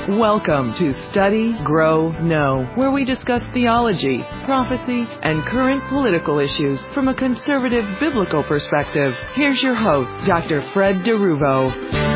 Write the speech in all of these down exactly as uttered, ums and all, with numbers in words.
Welcome to Study, Grow, Know, where we discuss theology, prophecy, and current political issues from a conservative biblical perspective. Here's your host, Doctor Fred DeRuvo.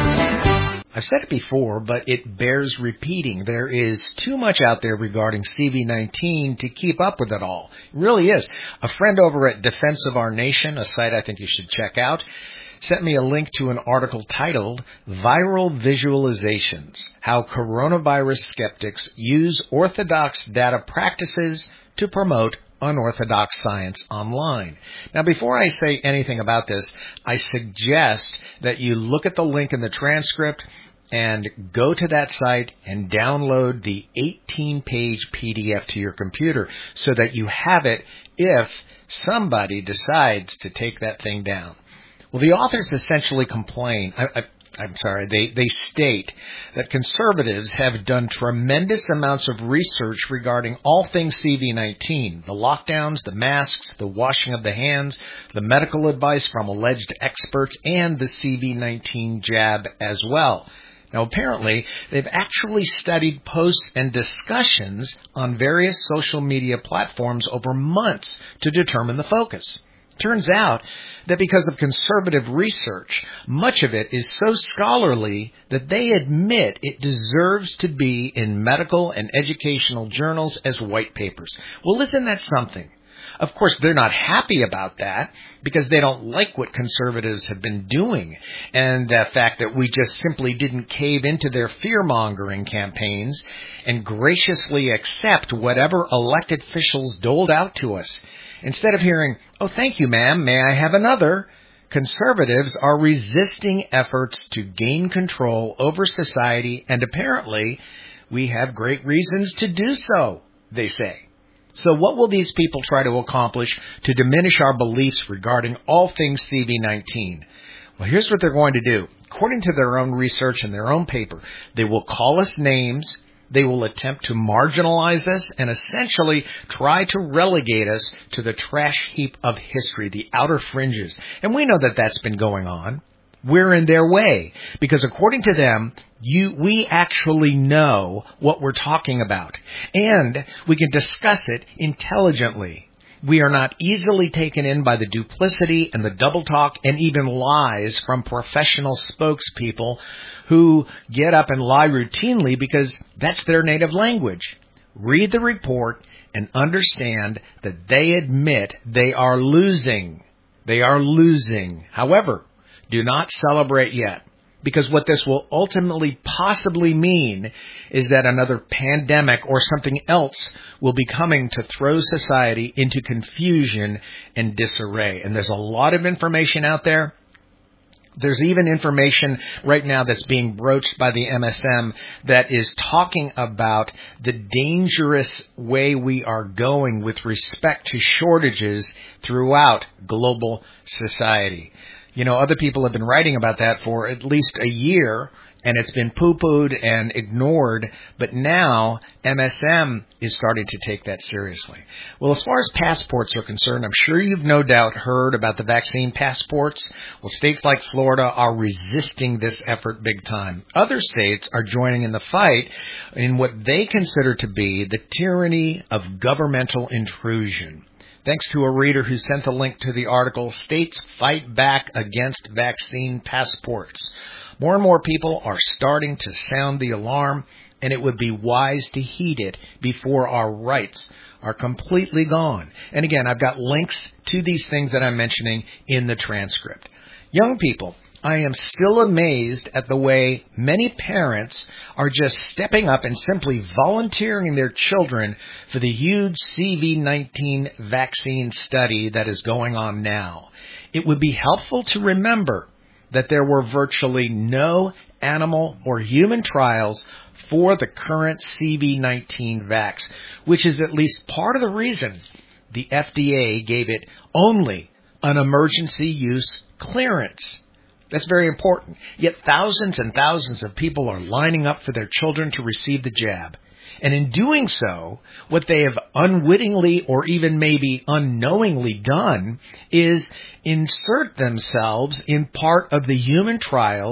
I've said it before, but it bears repeating. There is too much out there regarding C V nineteen to keep up with it all. It really is. A friend over at Defense of Our Nation, a site I think you should check out, sent me a link to an article titled Viral Visualizations, How Coronavirus Skeptics Use Orthodox Data Practices to Promote Unorthodox Science Online. Now, before I say anything about this, I suggest that you look at the link in the transcript and go to that site and download the eighteen-page P D F to your computer so that you have it if somebody decides to take that thing down. Well, the authors essentially complain, I, I, I'm sorry, they, they state that conservatives have done tremendous amounts of research regarding all things C V nineteen, the lockdowns, the masks, the washing of the hands, the medical advice from alleged experts, and the C V nineteen jab as well. Now, apparently, they've actually studied posts and discussions on various social media platforms over months to determine the focus. Turns out that because of conservative research, much of it is so scholarly that they admit it deserves to be in medical and educational journals as white papers. Well, isn't that something? Of course, they're not happy about that because they don't like what conservatives have been doing and the fact that we just simply didn't cave into their fear-mongering campaigns and graciously accept whatever elected officials doled out to us. Instead of hearing, "Oh, thank you, ma'am, may I have another?" conservatives are resisting efforts to gain control over society, and apparently we have great reasons to do so, they say. So what will these people try to accomplish to diminish our beliefs regarding all things C V nineteen? Well, here's what they're going to do. According to their own research and their own paper, they will call us names. They will attempt to marginalize us and essentially try to relegate us to the trash heap of history, the outer fringes. And we know that that's been going on. We're in their way because according to them, you, we actually know what we're talking about and we can discuss it intelligently. We are not easily taken in by the duplicity and the double talk and even lies from professional spokespeople who get up and lie routinely because that's their native language. Read the report and understand that they admit they are losing. They are losing. However, do not celebrate yet, because what this will ultimately possibly mean is that another pandemic or something else will be coming to throw society into confusion and disarray. And there's a lot of information out there. There's even information right now that's being broached by the M S M that is talking about the dangerous way we are going with respect to shortages throughout global society. You know, other people have been writing about that for at least a year, and it's been poo-pooed and ignored, but now M S M is starting to take that seriously. Well, as far as passports are concerned, I'm sure you've no doubt heard about the vaccine passports. Well, states like Florida are resisting this effort big time. Other states are joining in the fight in what they consider to be the tyranny of governmental intrusion. Thanks to a reader who sent the link to the article, States Fight Back Against Vaccine Passports. More and more people are starting to sound the alarm, and it would be wise to heed it before our rights are completely gone. And again, I've got links to these things that I'm mentioning in the transcript. Young people, I am still amazed at the way many parents are just stepping up and simply volunteering their children for the huge C V nineteen vaccine study that is going on now. It would be helpful to remember that there were virtually no animal or human trials for the current C V nineteen vax, which is at least part of the reason the F D A gave it only an emergency use clearance. That's very important. Yet thousands and thousands of people are lining up for their children to receive the jab. And in doing so, what they have unwittingly or even maybe unknowingly done is insert themselves in part of the human trials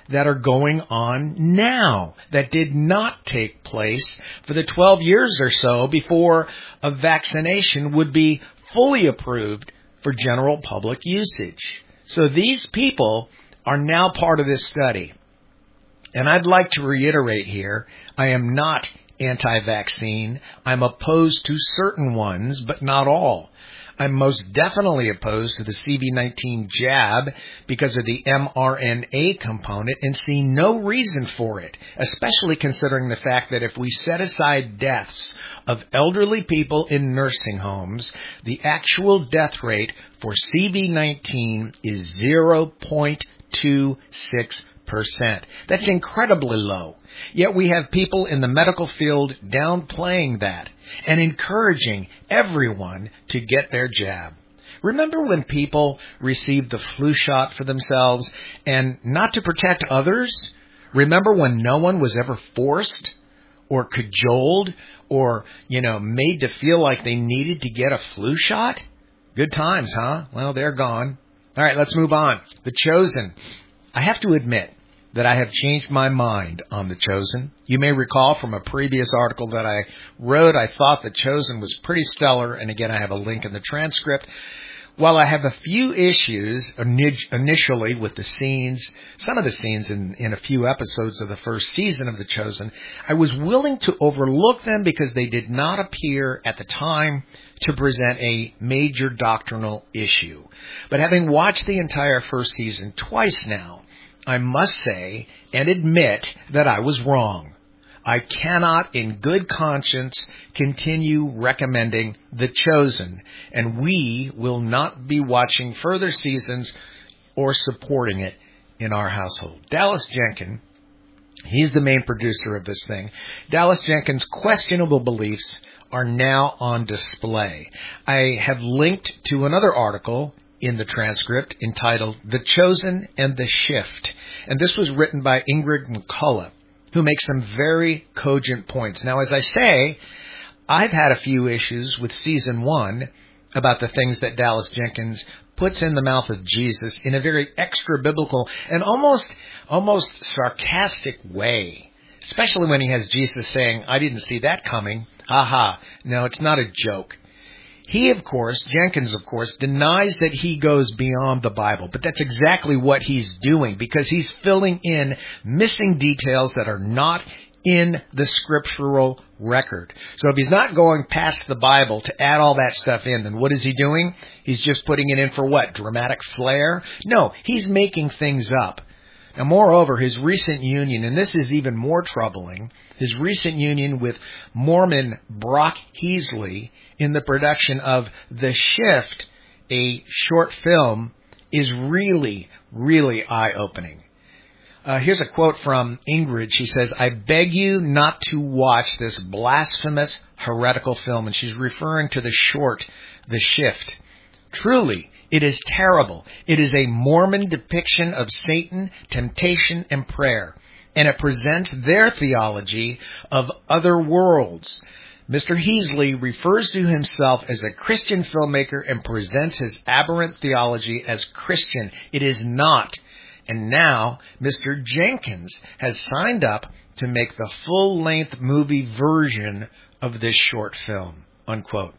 that are going on now that did not take place for the twelve years or so before a vaccination would be fully approved for general public usage. So these people are now part of this study. And I'd like to reiterate here, I am not anti-vaccine. I'm opposed to certain ones, but not all. I'm most definitely opposed to the C V nineteen jab because of the mRNA component and see no reason for it, especially considering the fact that if we set aside deaths of elderly people in nursing homes, the actual death rate for C V nineteen is zero point two six percent. That's incredibly low. Yet we have people in the medical field downplaying that and encouraging everyone to get their jab. Remember when people received the flu shot for themselves and not to protect others? Remember when no one was ever forced or cajoled or, you know, made to feel like they needed to get a flu shot? Good times, huh? Well, they're gone. All right, let's move on. The Chosen. I have to admit that I have changed my mind on The Chosen. You may recall from a previous article that I wrote, I thought The Chosen was pretty stellar, and again, I have a link in the transcript. While I have a few issues initially with the scenes, some of the scenes in, in a few episodes of the first season of The Chosen, I was willing to overlook them because they did not appear at the time to present a major doctrinal issue. But having watched the entire first season twice now, I must say and admit that I was wrong. I cannot in good conscience continue recommending The Chosen, and we will not be watching further seasons or supporting it in our household. Dallas Jenkins, he's the main producer of this thing. Dallas Jenkins' questionable beliefs are now on display. I have linked to another article in the transcript entitled The Chosen and the Shift. And this was written by Ingrid McCullough, who makes some very cogent points. Now, as I say, I've had a few issues with season one about the things that Dallas Jenkins puts in the mouth of Jesus in a very extra-biblical and almost, almost sarcastic way, especially when he has Jesus saying, I didn't see that coming. Ha ha. No, it's not a joke. He, of course, Jenkins, of course, denies that he goes beyond the Bible, but that's exactly what he's doing because he's filling in missing details that are not in the scriptural record. So if he's not going past the Bible to add all that stuff in, then what is he doing? He's just putting it in for what? Dramatic flair? No, he's making things up. Now, moreover, his recent union, and this is even more troubling, his recent union with Mormon Brock Heasley in the production of The Shift, a short film, is really, really eye-opening. Uh, here's a quote from Ingrid. She says, I beg you not to watch this blasphemous, heretical film. And she's referring to the short, The Shift. Truly, it is terrible. It is a Mormon depiction of Satan, temptation, and prayer. And it presents their theology of other worlds. Mister Heasley refers to himself as a Christian filmmaker and presents his aberrant theology as Christian. It is not. And now, Mister Jenkins has signed up to make the full-length movie version of this short film, unquote.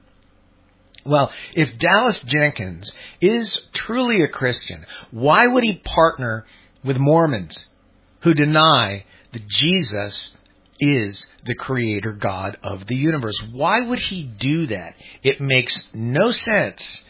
Well, if Dallas Jenkins is truly a Christian, why would he partner with Mormons who deny that Jesus is the creator God of the universe? Why would he do that? It makes no sense.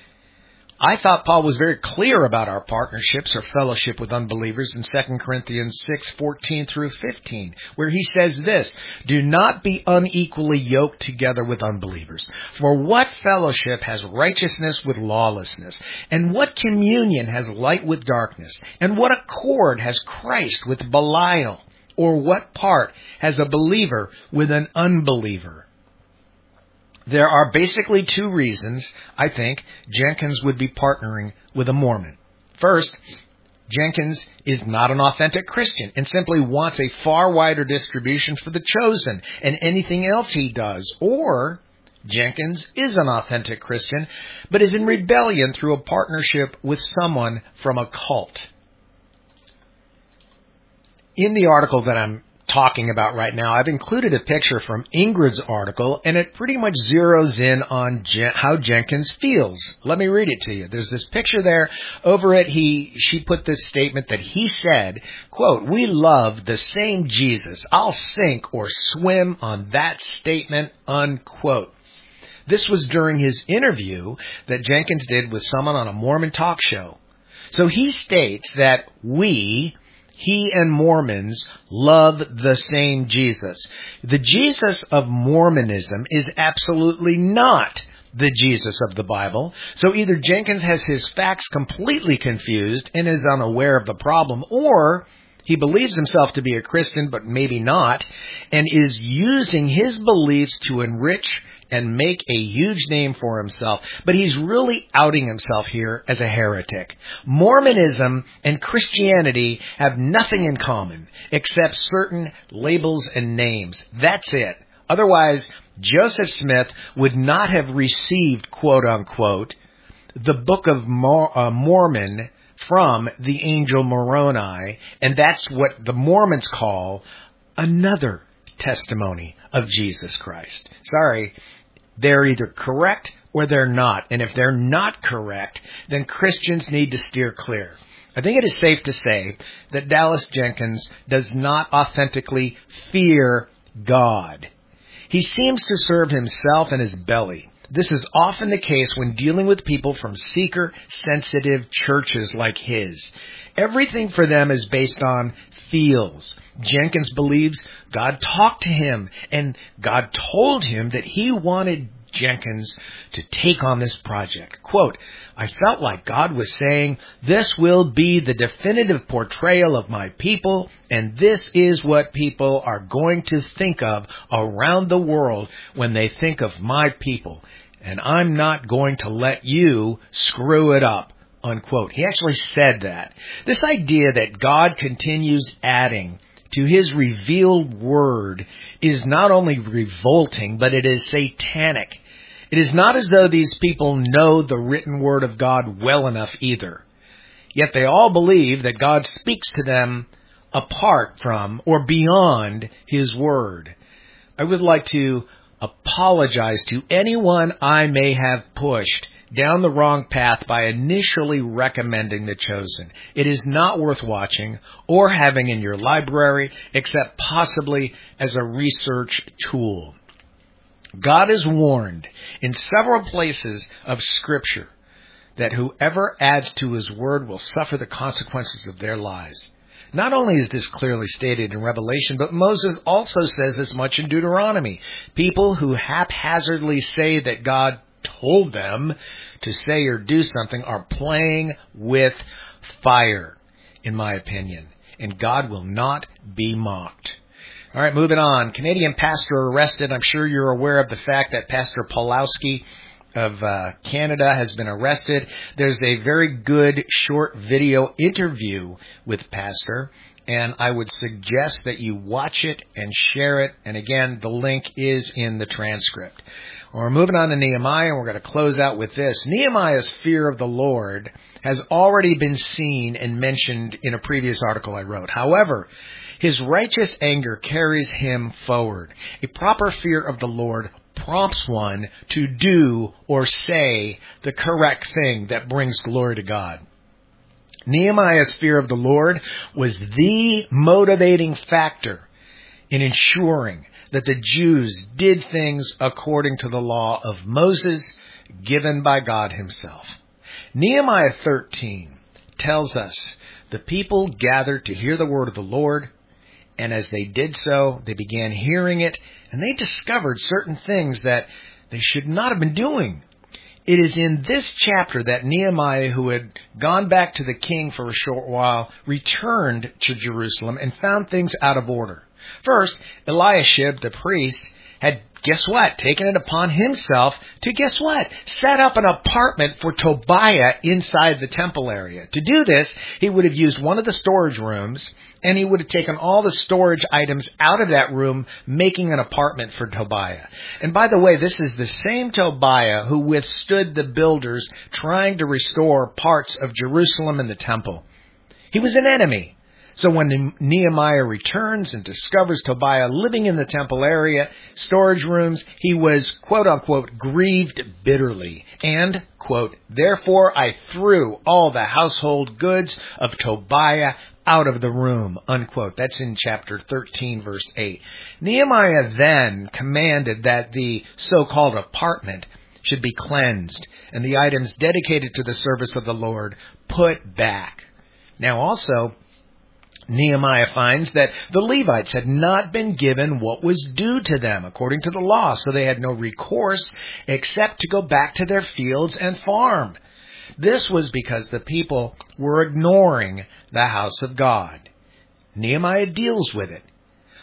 I thought Paul was very clear about our partnerships or fellowship with unbelievers in Second Corinthians six, fourteen through fifteen, where he says this, do not be unequally yoked together with unbelievers. For what fellowship has righteousness with lawlessness? And what communion has light with darkness? And what accord has Christ with Belial? Or what part has a believer with an unbeliever? There are basically two reasons, I think, Jenkins would be partnering with a Mormon. First, Jenkins is not an authentic Christian and simply wants a far wider distribution for The Chosen and anything else he does. Or Jenkins is an authentic Christian, but is in rebellion through a partnership with someone from a cult. in the article that I'm talking about right now, I've included a picture from Ingrid's article, and it pretty much zeroes in on Jen- how Jenkins feels. Let me read it to you. There's this picture there. Over it, he she put this statement that he said, quote, "We love the same Jesus. I'll sink or swim on that statement," unquote. This was during his interview that Jenkins did with someone on a Mormon talk show. So he states that we... he and Mormons love the same Jesus. The Jesus of Mormonism is absolutely not the Jesus of the Bible. So either Jenkins has his facts completely confused and is unaware of the problem, or he believes himself to be a Christian, but maybe not, and is using his beliefs to enrich and make a huge name for himself, but he's really outing himself here as a heretic. Mormonism and Christianity have nothing in common except certain labels and names. That's it. Otherwise, Joseph Smith would not have received, quote unquote, the Book of Mor- uh, Mormon from the angel Moroni, and that's what the Mormons call another testimony of Jesus Christ. Sorry. They're either correct or they're not. And if they're not correct, then Christians need to steer clear. I think it is safe to say that Dallas Jenkins does not authentically fear God. He seems to serve himself and his belly. This is often the case when dealing with people from seeker-sensitive churches like his. Everything for them is based on feels. Jenkins believes God talked to him, and God told him that he wanted Jenkins to take on this project. Quote, "I felt like God was saying, this will be the definitive portrayal of my people, and this is what people are going to think of around the world when they think of my people. And I'm not going to let you screw it up." Unquote. He actually said that. This idea that God continues adding to his revealed word is not only revolting, but it is satanic. It is not as though these people know the written word of God well enough either. Yet they all believe that God speaks to them apart from or beyond his word. I would like to apologize to anyone I may have pushed down the wrong path by initially recommending The Chosen. It is not worth watching or having in your library, except possibly as a research tool. God is warned in several places of Scripture that whoever adds to his word will suffer the consequences of their lies. Not only is this clearly stated in Revelation, but Moses also says as much in Deuteronomy. People who haphazardly say that God told them to say or do something are playing with fire, in my opinion. And God will not be mocked. All right, moving on. Canadian pastor arrested. I'm sure you're aware of the fact that Pastor Pawlowski of uh, Canada has been arrested. There's a very good short video interview with Pastor, and I would suggest that you watch it and share it. And again, the link is in the transcript. We're moving on to Nehemiah, and we're going to close out with this. Nehemiah's fear of the Lord has already been seen and mentioned in a previous article I wrote. However, his righteous anger carries him forward. A proper fear of the Lord prompts one to do or say the correct thing that brings glory to God. Nehemiah's fear of the Lord was the motivating factor in ensuring that the Jews did things according to the law of Moses given by God himself. Nehemiah thirteen tells us the people gathered to hear the word of the Lord, and as they did so, they began hearing it, and they discovered certain things that they should not have been doing. It is in this chapter that Nehemiah, who had gone back to the king for a short while, returned to Jerusalem and found things out of order. First, Eliashib, the priest, had, guess what, taken it upon himself to, guess what, set up an apartment for Tobiah inside the temple area. To do this, he would have used one of the storage rooms, and he would have taken all the storage items out of that room, making an apartment for Tobiah. And by the way, this is the same Tobiah who withstood the builders trying to restore parts of Jerusalem and the temple. He was an enemy. So when Nehemiah returns and discovers Tobiah living in the temple area, storage rooms, he was, quote unquote, grieved bitterly. And, quote, therefore I threw all the household goods of Tobiah out of the room, unquote. That's in chapter thirteen, verse eight. Nehemiah then commanded that the so-called apartment should be cleansed and the items dedicated to the service of the Lord put back. Now also, Nehemiah finds that the Levites had not been given what was due to them according to the law, so they had no recourse except to go back to their fields and farm. This was because the people were ignoring the house of God. Nehemiah deals with it.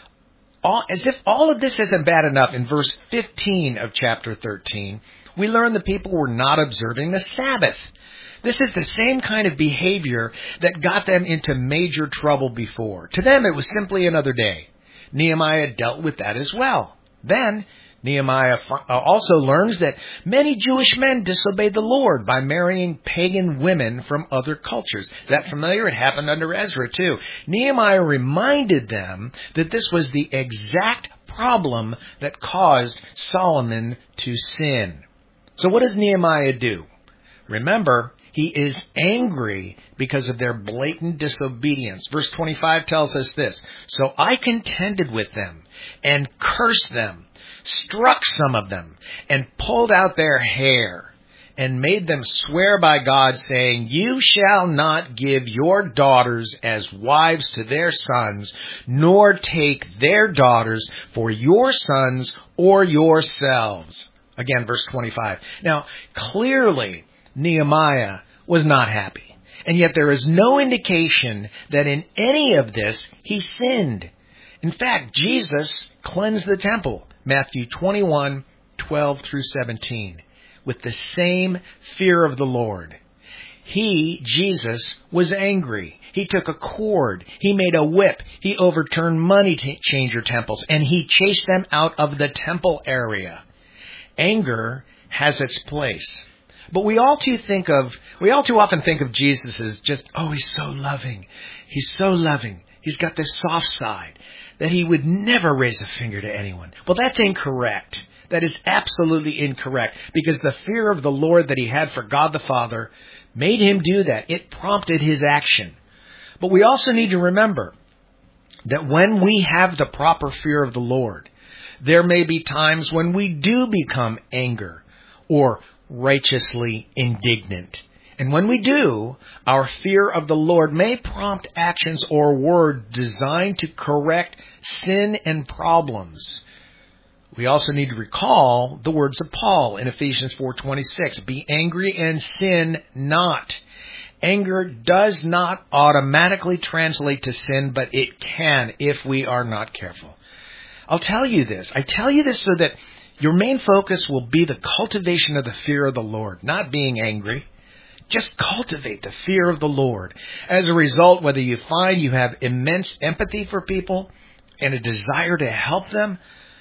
All, as if all of this isn't bad enough, in verse fifteen of chapter thirteen, we learn the people were not observing the Sabbath. This is the same kind of behavior that got them into major trouble before. To them, it was simply another day. Nehemiah dealt with that as well. Then, Nehemiah also learns that many Jewish men disobeyed the Lord by marrying pagan women from other cultures. Is that familiar? It happened under Ezra too. Nehemiah reminded them that this was the exact problem that caused Solomon to sin. So what does Nehemiah do? Remember, he is angry because of their blatant disobedience. Verse twenty-five tells us this. So I contended with them and cursed them, struck some of them, and pulled out their hair, and made them swear by God, saying, you shall not give your daughters as wives to their sons, nor take their daughters for your sons or yourselves. Again, verse twenty-five. Now, clearly, Nehemiah was not happy. And yet there is no indication that in any of this he sinned. In fact, Jesus cleansed the temple, Matthew twenty-one, twelve through seventeen, with the same fear of the Lord. He, Jesus, was angry. He took a cord. He made a whip. He overturned money changer temples, and he chased them out of the temple area. Anger has its place. But we all too think of, we all too often think of Jesus as just, oh, he's so loving. He's so loving. He's got this soft side that he would never raise a finger to anyone. Well, that's incorrect. That is absolutely incorrect, because the fear of the Lord that he had for God the Father made him do that. It prompted his action. But we also need to remember that when we have the proper fear of the Lord, there may be times when we do become anger or righteously indignant. And when we do, our fear of the Lord may prompt actions or words designed to correct sin and problems. We also need to recall the words of Paul in Ephesians four twenty-six. Be angry and sin not. Anger does not automatically translate to sin, but it can if we are not careful. I'll tell you this. I tell you this so that your main focus will be the cultivation of the fear of the Lord, not being angry. Just cultivate the fear of the Lord. As a result, whether you find you have immense empathy for people and a desire to help them,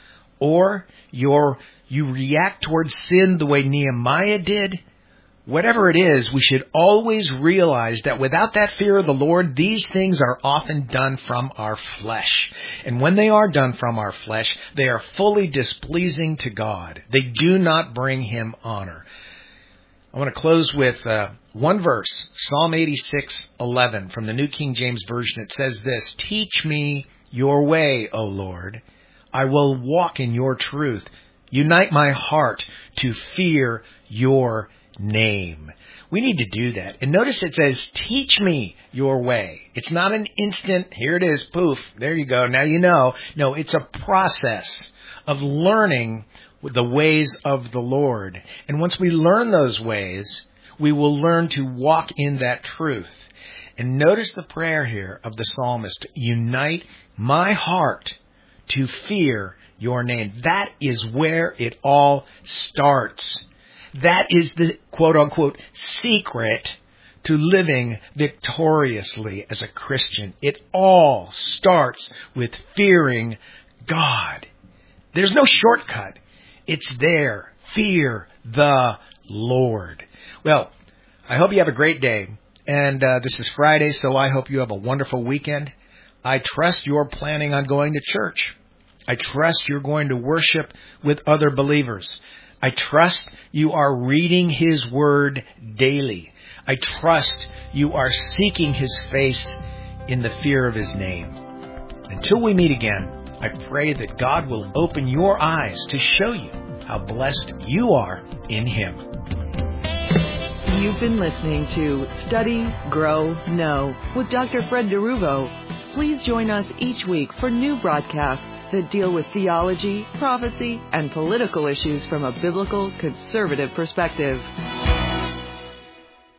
or you're, you react towards sin the way Nehemiah did, whatever it is, we should always realize that without that fear of the Lord, these things are often done from our flesh. And when they are done from our flesh, they are fully displeasing to God. They do not bring him honor. I want to close with uh, one verse, Psalm eighty-six eleven from the New King James Version. It says this, teach me your way, O Lord. I will walk in your truth. Unite my heart to fear your name. We need to do that. And notice it says, teach me your way. It's not an instant, here it is, poof, there you go, now you know. No, it's a process of learning the ways of the Lord. And once we learn those ways, we will learn to walk in that truth. And notice the prayer here of the psalmist, unite my heart to fear your name. That is where it all starts. That is the quote-unquote secret to living victoriously as a Christian. It all starts with fearing God. There's no shortcut. It's there. Fear the Lord. Well, I hope you have a great day. And uh, this is Friday, so I hope you have a wonderful weekend. I trust you're planning on going to church. I trust you're going to worship with other believers. I trust you are reading His Word daily. I trust you are seeking His face in the fear of His name. Until we meet again, I pray that God will open your eyes to show you how blessed you are in Him. You've been listening to Study, Grow, Know with Doctor Fred DeRuvo. Please join us each week for new broadcasts that deal with theology, prophecy, and political issues from a biblical, conservative perspective.